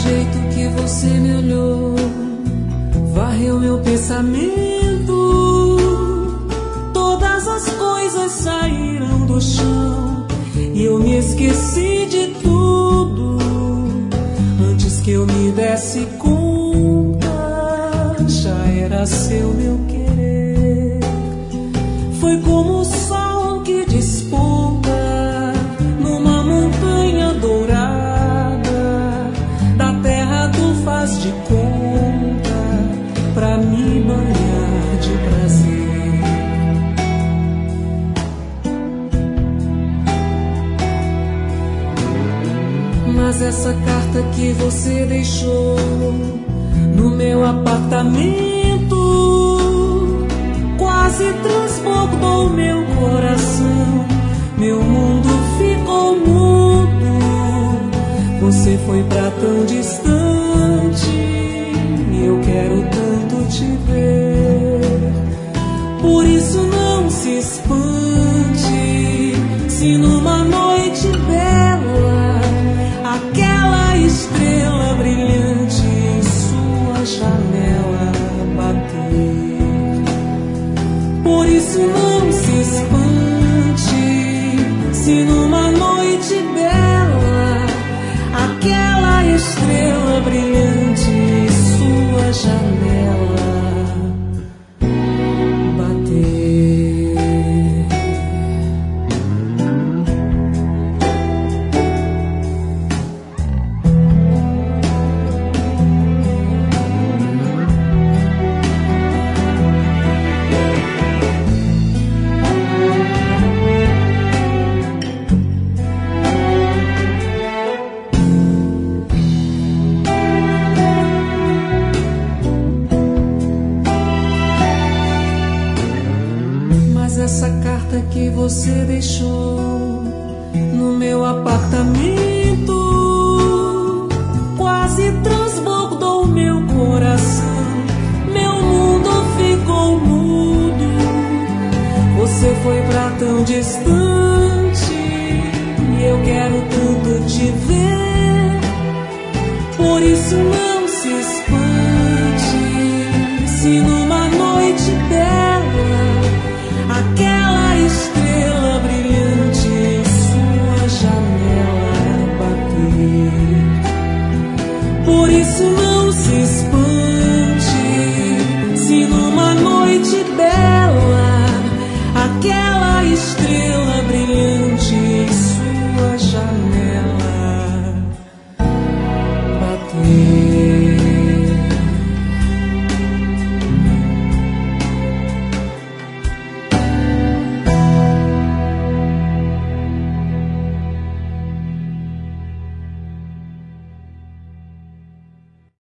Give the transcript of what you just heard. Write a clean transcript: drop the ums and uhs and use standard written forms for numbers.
jeito que você me olhou varreu meu pensamento. Todas as coisas saíram do chão e eu me esqueci de tudo. Antes que eu me desse conta, já era seu meu querer. Foi como o sol que desponta numa montanha dourada. Da terra tu faz de conta pra me banhar de prazer. Mas essa carta que você deixou no meu apartamento quase transbordou meu coração. Meu mundo ficou mudo. Você foi pra tão distante e eu quero tanto te ver. Por isso não se espante se numa noite bela aquela estrela brilhante em sua janela bater. Por isso não se espante se numa noite bela aquela estrela brilhante em sua janela bater. Essa carta que você deixou no meu apartamento quase transbordou meu coração. Meu mundo ficou mudo. Você foi pra tão distante